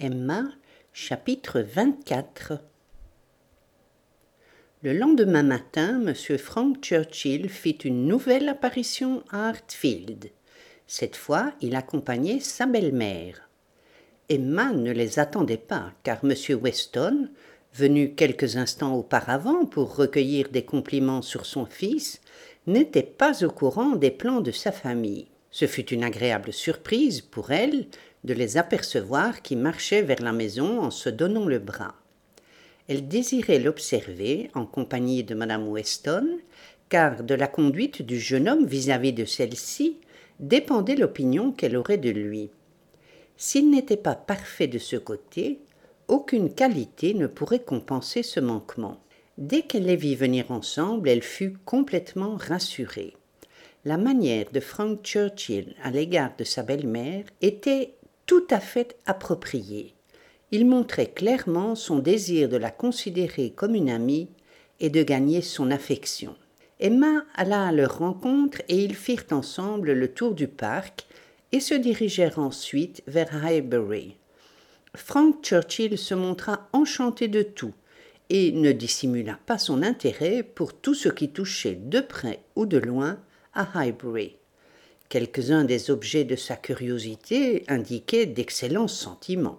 Emma, chapitre 24. Le lendemain matin, M. Frank Churchill fit une nouvelle apparition à Hartfield. Cette fois, il accompagnait sa belle-mère. Emma ne les attendait pas, car M. Weston, venu quelques instants auparavant pour recueillir des compliments sur son fils, n'était pas au courant des plans de sa famille. Ce fut une agréable surprise pour elle de les apercevoir qui marchaient vers la maison en se donnant le bras. Elle désirait l'observer en compagnie de Mme Weston, car de la conduite du jeune homme vis-à-vis de celle-ci dépendait l'opinion qu'elle aurait de lui. S'il n'était pas parfait de ce côté, aucune qualité ne pourrait compenser ce manquement. Dès qu'elle les vit venir ensemble, elle fut complètement rassurée. La manière de Frank Churchill à l'égard de sa belle-mère était tout à fait appropriée. Il montrait clairement son désir de la considérer comme une amie et de gagner son affection. Emma alla à leur rencontre et ils firent ensemble le tour du parc et se dirigèrent ensuite vers Highbury. Frank Churchill se montra enchanté de tout et ne dissimula pas son intérêt pour tout ce qui touchait de près ou de loin à Highbury. Quelques-uns des objets de sa curiosité indiquaient d'excellents sentiments.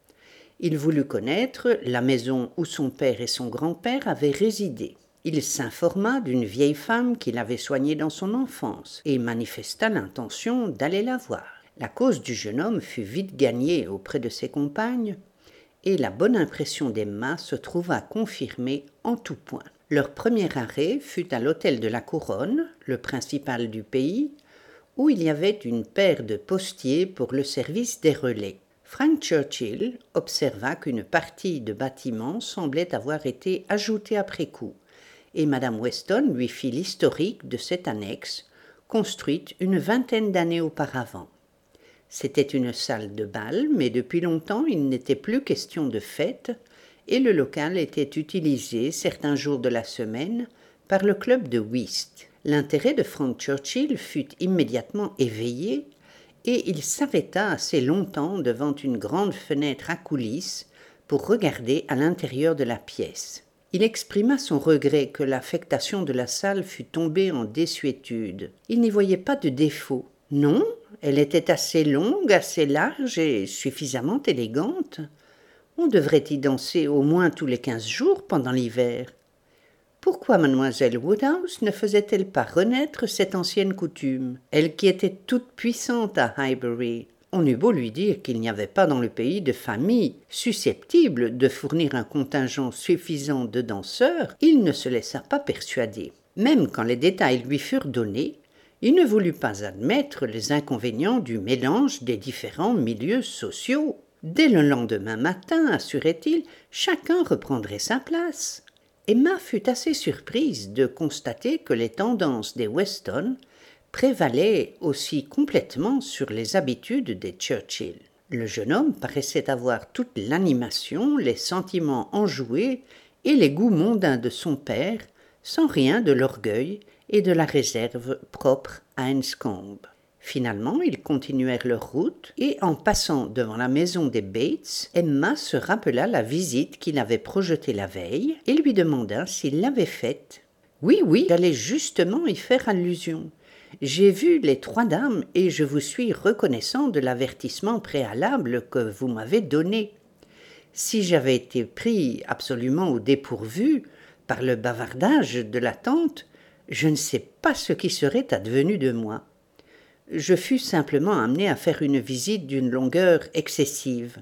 Il voulut connaître la maison où son père et son grand-père avaient résidé. Il s'informa d'une vieille femme qu'il avait soignée dans son enfance et manifesta l'intention d'aller la voir. La cause du jeune homme fut vite gagnée auprès de ses compagnes et la bonne impression d'Emma se trouva confirmée en tout point. Leur premier arrêt fut à l'hôtel de la Couronne, le principal du pays, où il y avait une paire de postiers pour le service des relais. Frank Churchill observa qu'une partie de bâtiment semblait avoir été ajoutée après coup, et Mme Weston lui fit l'historique de cette annexe, construite une vingtaine d'années auparavant. C'était une salle de bal, mais depuis longtemps il n'était plus question de fête, et le local était utilisé certains jours de la semaine par le club de whist. L'intérêt de Frank Churchill fut immédiatement éveillé, et il s'arrêta assez longtemps devant une grande fenêtre à coulisses pour regarder à l'intérieur de la pièce. Il exprima son regret que l'affectation de la salle fût tombée en désuétude. Il n'y voyait pas de défaut. Non, elle était assez longue, assez large et suffisamment élégante. On devrait y danser au moins tous les 15 jours pendant l'hiver. Pourquoi mademoiselle Woodhouse ne faisait-elle pas renaître cette ancienne coutume, elle qui était toute puissante à Highbury? On eut beau lui dire qu'il n'y avait pas dans le pays de famille susceptible de fournir un contingent suffisant de danseurs, il ne se laissa pas persuader. Même quand les détails lui furent donnés, il ne voulut pas admettre les inconvénients du mélange des différents milieux sociaux. Dès le lendemain matin, assurait-il, chacun reprendrait sa place. Emma fut assez surprise de constater que les tendances des Weston prévalaient aussi complètement sur les habitudes des Churchill. Le jeune homme paraissait avoir toute l'animation, les sentiments enjoués et les goûts mondains de son père, sans rien de l'orgueil et de la réserve propre à Enscombe. Finalement, ils continuèrent leur route et en passant devant la maison des Bates, Emma se rappela la visite qu'il avait projetée la veille et lui demanda s'il l'avait faite. « Oui, j'allais justement y faire allusion. J'ai vu les 3 dames et je vous suis reconnaissant de l'avertissement préalable que vous m'avez donné. Si j'avais été pris absolument au dépourvu par le bavardage de la tante, je ne sais pas ce qui serait advenu de moi. Je fus simplement amené à faire une visite d'une longueur excessive.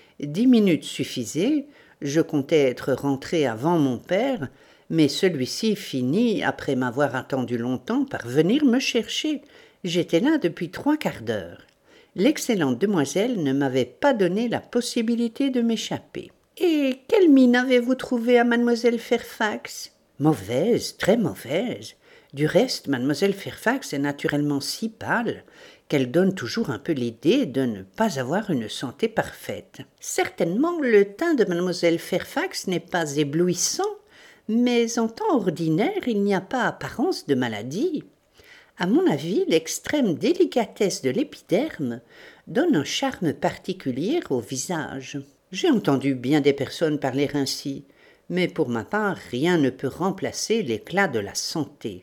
10 minutes suffisaient, je comptais être rentré avant mon père, mais celui-ci finit, après m'avoir attendu longtemps, par venir me chercher. J'étais là depuis 3/4 d'heure. L'excellente demoiselle ne m'avait pas donné la possibilité de m'échapper. « Et quelle mine avez-vous trouvée à mademoiselle Fairfax ?»« Mauvaise, très mauvaise. Du reste, mademoiselle Fairfax est naturellement si pâle qu'elle donne toujours un peu l'idée de ne pas avoir une santé parfaite. Certainement, le teint de mademoiselle Fairfax n'est pas éblouissant, mais en temps ordinaire, il n'y a pas apparence de maladie. À mon avis, l'extrême délicatesse de l'épiderme donne un charme particulier au visage. J'ai entendu bien des personnes parler ainsi, mais pour ma part, rien ne peut remplacer l'éclat de la santé.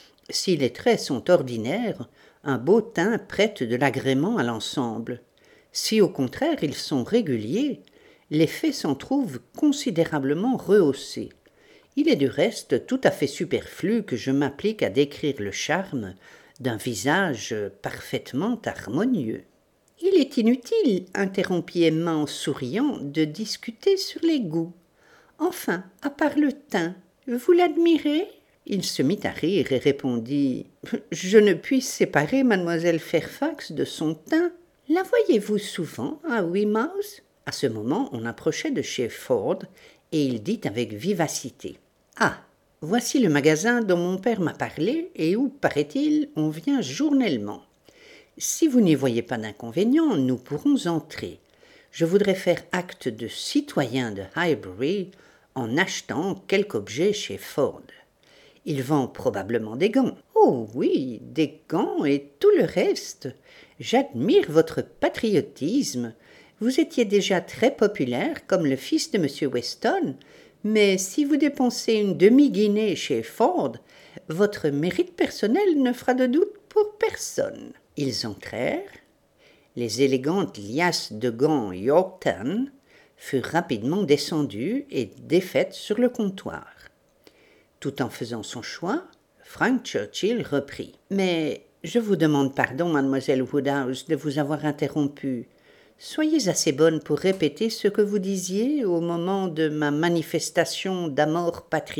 Si les traits sont ordinaires, un beau teint prête de l'agrément à l'ensemble. Si au contraire ils sont réguliers, l'effet s'en trouve considérablement rehaussé. Il est du reste tout à fait superflu que je m'applique à décrire le charme d'un visage parfaitement harmonieux. Il est inutile, interrompit Emma en souriant, de discuter sur les goûts. Enfin, à part le teint, vous l'admirez ? Il se mit à rire et répondit « Je ne puis séparer mademoiselle Fairfax de son teint. La voyez-vous souvent à Weymouth ?» À ce moment, on approchait de chez Ford et il dit avec vivacité « Ah, voici le magasin dont mon père m'a parlé et où, paraît-il, on vient journellement. Si vous n'y voyez pas d'inconvénient, nous pourrons entrer. Je voudrais faire acte de citoyen de Highbury en achetant quelque objet chez Ford. Il vend probablement des gants. Oh oui, des gants et tout le reste. J'admire votre patriotisme. Vous étiez déjà très populaire comme le fils de M. Weston, mais si vous dépensez une demi-guinée chez Ford, votre mérite personnel ne fera de doute pour personne. » Ils entrèrent. Les élégantes liasses de gants Yorktown furent rapidement descendues et défaites sur le comptoir. Tout en faisant son choix, Frank Churchill reprit. « Mais je vous demande pardon, mademoiselle Woodhouse, de vous avoir interrompue. Soyez assez bonne pour répéter ce que vous disiez au moment de ma manifestation d'amor patriae. »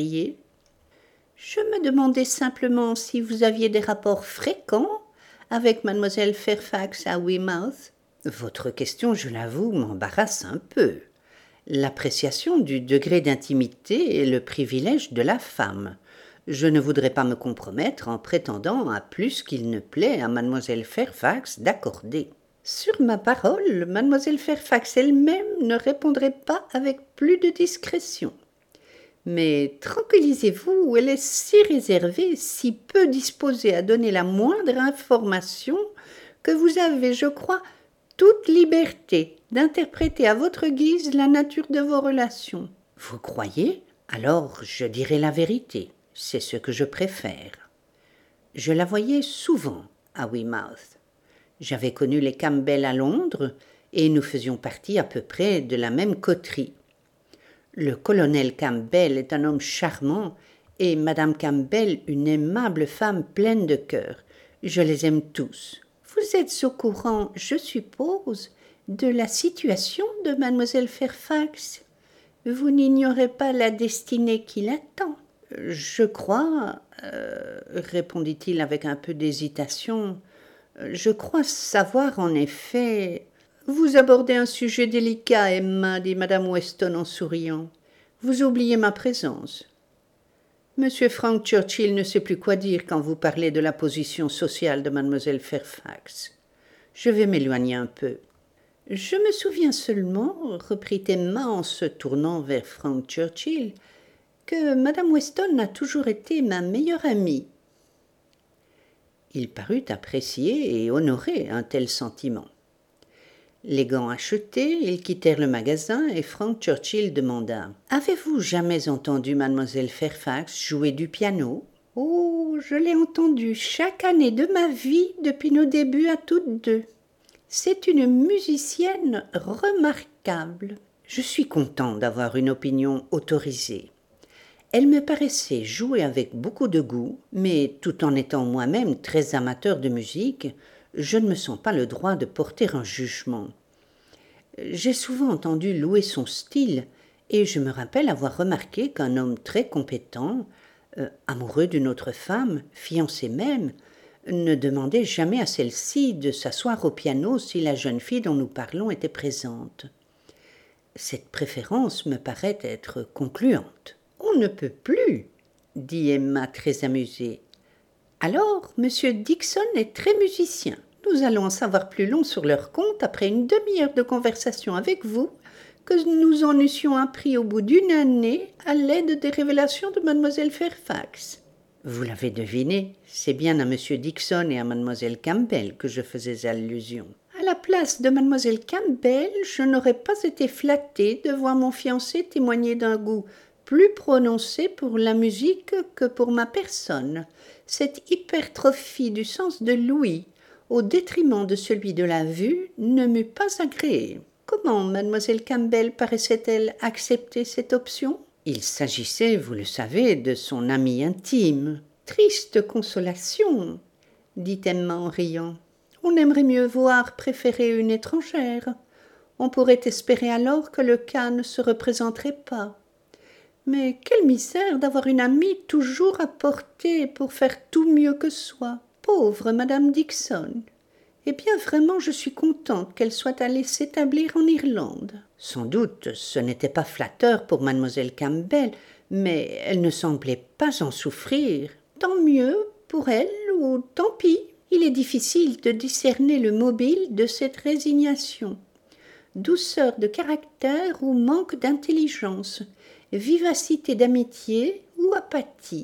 « Je me demandais simplement si vous aviez des rapports fréquents avec mademoiselle Fairfax à Weymouth. » Votre question, je l'avoue, m'embarrasse un peu. L'appréciation du degré d'intimité est le privilège de la femme. Je ne voudrais pas me compromettre en prétendant à plus qu'il ne plaît à mademoiselle Fairfax d'accorder. Sur ma parole, mademoiselle Fairfax elle-même ne répondrait pas avec plus de discrétion. Mais tranquillisez-vous, elle est si réservée, si peu disposée à donner la moindre information, que vous avez, je crois, toute liberté d'interpréter à votre guise la nature de vos relations. Vous croyez ? Alors je dirai la vérité, c'est ce que je préfère. Je la voyais souvent à Weymouth. J'avais connu les Campbell à Londres et nous faisions partie à peu près de la même coterie. Le colonel Campbell est un homme charmant et madame Campbell une aimable femme pleine de cœur. Je les aime tous. Vous êtes au courant, je suppose, de la situation de mademoiselle Fairfax. Vous n'ignorez pas la destinée qui l'attend. Je crois, répondit-il avec un peu d'hésitation, je crois savoir en effet... Vous abordez un sujet délicat, Emma, dit madame Weston en souriant. Vous oubliez ma présence. Monsieur Frank Churchill ne sait plus quoi dire quand vous parlez de la position sociale de mademoiselle Fairfax. Je vais m'éloigner un peu. Je me souviens seulement, reprit Emma en se tournant vers Frank Churchill, que madame Weston a toujours été ma meilleure amie. Il parut apprécier et honorer un tel sentiment. Les gants achetés, ils quittèrent le magasin et Frank Churchill demanda « Avez-vous jamais entendu mademoiselle Fairfax jouer du piano ?»« Oh, je l'ai entendue chaque année de ma vie depuis nos débuts à toutes deux. C'est une musicienne remarquable. Je suis content d'avoir une opinion autorisée. Elle me paraissait jouer avec beaucoup de goût, mais tout en étant moi-même très amateur de musique, je ne me sens pas le droit de porter un jugement. J'ai souvent entendu louer son style et je me rappelle avoir remarqué qu'un homme très compétent, amoureux d'une autre femme, fiancé même, ne demandait jamais à celle-ci de s'asseoir au piano si la jeune fille dont nous parlons était présente. Cette préférence me paraît être concluante. « On ne peut plus, » dit Emma très amusée. « Alors, monsieur Dixon est très musicien. Nous allons en savoir plus long sur leur compte après une demi-heure de conversation avec vous que nous en eussions appris au bout d'une année à l'aide des révélations de mademoiselle Fairfax. » Vous l'avez deviné, c'est bien à monsieur Dixon et à mademoiselle Campbell que je faisais allusion. À la place de mademoiselle Campbell, je n'aurais pas été flattée de voir mon fiancé témoigner d'un goût plus prononcé pour la musique que pour ma personne. Cette hypertrophie du sens de l'ouïe, au détriment de celui de la vue, ne m'eût pas agréé. Comment mademoiselle Campbell paraissait-elle accepter cette option ? Il s'agissait, vous le savez, de son amie intime. Triste consolation, dit Emma en riant. On aimerait mieux voir préférer une étrangère. On pourrait espérer alors que le cas ne se représenterait pas. Mais quelle misère d'avoir une amie toujours à portée pour faire tout mieux que soi. Pauvre madame Dixon. Eh bien, vraiment, je suis contente qu'elle soit allée s'établir en Irlande. Sans doute, ce n'était pas flatteur pour mademoiselle Campbell, mais elle ne semblait pas en souffrir. Tant mieux pour elle, ou tant pis. Il est difficile de discerner le mobile de cette résignation. Douceur de caractère ou manque d'intelligence, vivacité d'amitié ou apathie.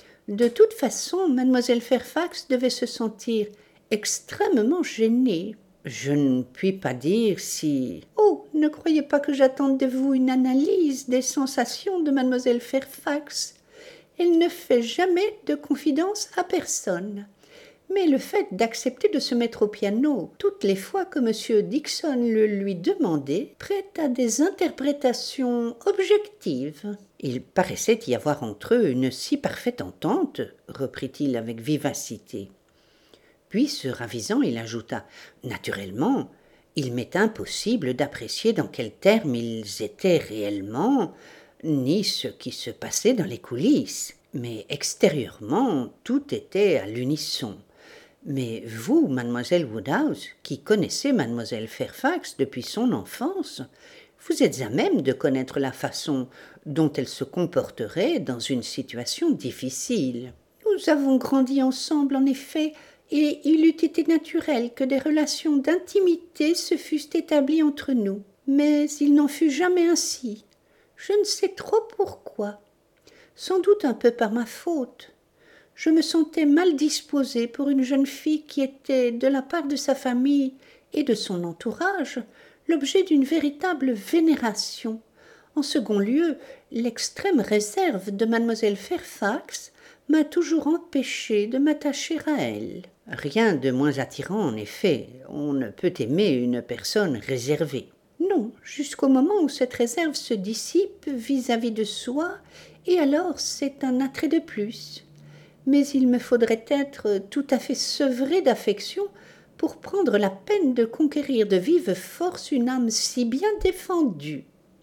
De toute façon, mademoiselle Fairfax devait se sentir extrêmement gênée. Je ne puis pas dire si... Oh, ne croyez pas que j'attende de vous une analyse des sensations de mademoiselle Fairfax. Elle ne fait jamais de confidence à personne. Mais le fait d'accepter de se mettre au piano toutes les fois que M. Dixon le lui demandait prête à des interprétations objectives. Il paraissait y avoir entre eux une si parfaite entente, reprit-il avec vivacité. Puis, se ravisant, il ajouta « Naturellement, il m'est impossible d'apprécier dans quels termes ils étaient réellement, ni ce qui se passait dans les coulisses. Mais extérieurement, tout était à l'unisson. Mais vous, mademoiselle Woodhouse, qui connaissez mademoiselle Fairfax depuis son enfance, vous êtes à même de connaître la façon dont elle se comporterait dans une situation difficile. Nous avons grandi ensemble, en effet, et il eût été naturel que des relations d'intimité se fussent établies entre nous. Mais il n'en fut jamais ainsi. Je ne sais trop pourquoi. Sans doute un peu par ma faute. Je me sentais mal disposée pour une jeune fille qui était, de la part de sa famille et de son entourage, l'objet d'une véritable vénération. En second lieu, l'extrême réserve de mademoiselle Fairfax m'a toujours empêché de m'attacher à elle. Rien de moins attirant, en effet. On ne peut aimer une personne réservée. Non, jusqu'au moment où cette réserve se dissipe vis-à-vis de soi, et alors c'est un attrait de plus. Mais il me faudrait être tout à fait sevré d'affection pour prendre la peine de conquérir de vive force une âme si bien défendue.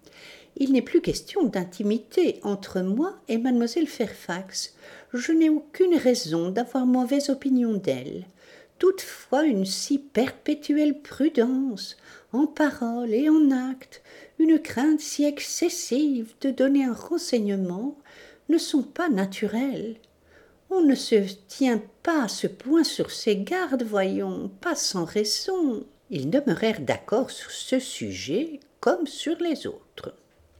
Il n'est plus question d'intimité entre moi et mademoiselle Fairfax. Je n'ai aucune raison d'avoir mauvaise opinion d'elle. Toutefois, une si perpétuelle prudence, en parole et en acte, une crainte si excessive de donner un renseignement, ne sont pas naturelles. On ne se tient pas à ce point sur ses gardes, voyons, pas sans raison. Ils demeurèrent d'accord sur ce sujet comme sur les autres.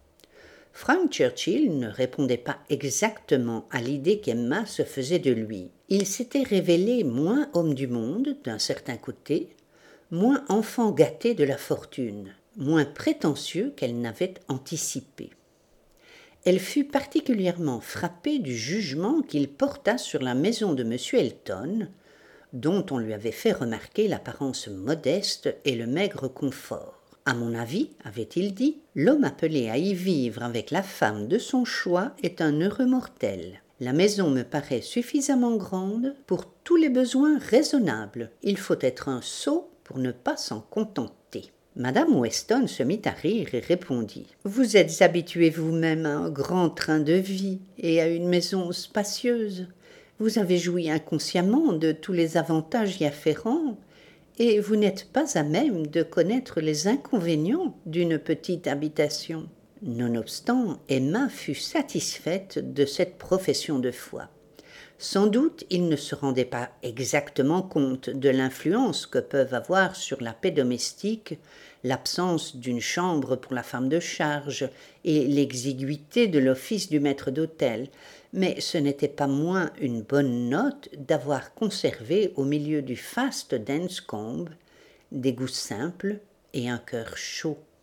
Frank Churchill ne répondait pas exactement à l'idée qu'Emma se faisait de lui. Il s'était révélé moins homme du monde, d'un certain côté, moins enfant gâté de la fortune, moins prétentieux qu'elle n'avait anticipé. Elle fut particulièrement frappée du jugement qu'il porta sur la maison de M. Elton, dont on lui avait fait remarquer l'apparence modeste et le maigre confort. À mon avis, avait-il dit, l'homme appelé à y vivre avec la femme de son choix est un heureux mortel. La maison me paraît suffisamment grande pour tous les besoins raisonnables. Il faut être un sot pour ne pas s'en contenter. Madame Weston se mit à rire et répondit « Vous êtes habitué vous-même à un grand train de vie et à une maison spacieuse. Vous avez joui inconsciemment de tous les avantages y afférents, et vous n'êtes pas à même de connaître les inconvénients d'une petite habitation. » Nonobstant, Emma fut satisfaite de cette profession de foi. Sans doute, il ne se rendait pas exactement compte de l'influence que peuvent avoir sur la paix domestique l'absence d'une chambre pour la femme de charge et l'exiguïté de l'office du maître d'hôtel, mais ce n'était pas moins une bonne note d'avoir conservé au milieu du faste d'Enscombe des goûts simples et un cœur chaud.